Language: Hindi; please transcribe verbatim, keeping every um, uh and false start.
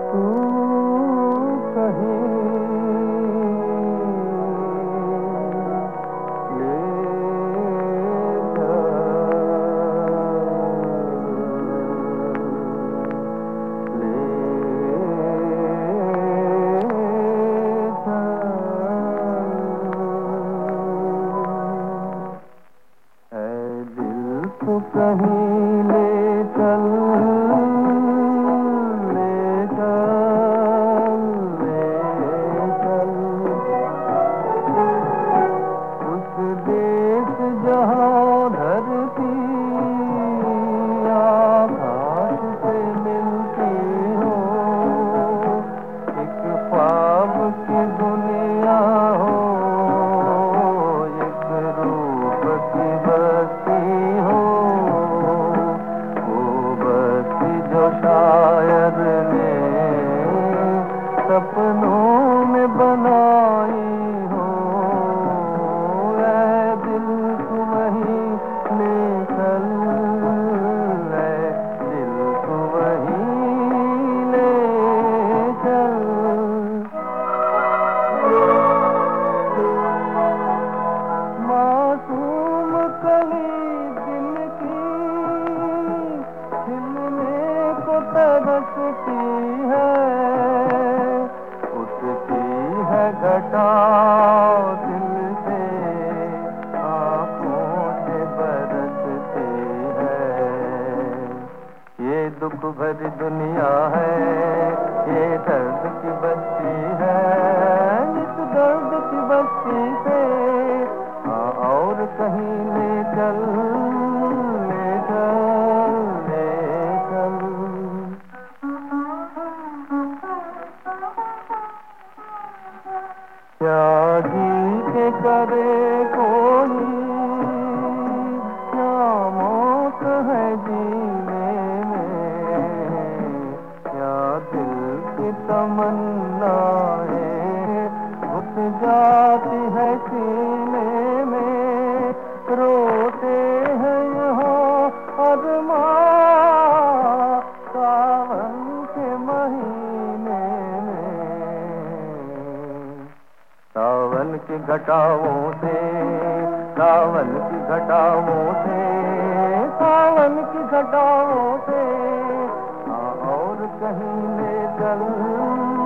तू कहीं ले जा, ले जा। ऐ दिल तू कहीं ले चल, जहाँ धरती आकाश से मिलती हो, एक ख्वाब की दुनिया हो, एक रूप की बस्ती हो, वो बस्ती जो शायर ने सपनों में बनाई हो। मासूम कली दिल की खिलने को तरसती है, उठती है घटा दिल से, आँखों से बरसती है। ये दुख भरी दुनिया है, ये दर्द की बस्ती है, इस दर्द की बस्ती से और कहीं ले चल, ले चल, ले चल। क्या जी के करे कोई, क्या मौत है जीने में, क्या दिल की तमन्ना है घुस जाती है सीने में, रोते हैं यहाँ अरमां सावन के महीने में। सावन की घटाओं से, सावन की घटाओं से, सावन की घटाओं से और कहीं ले चल।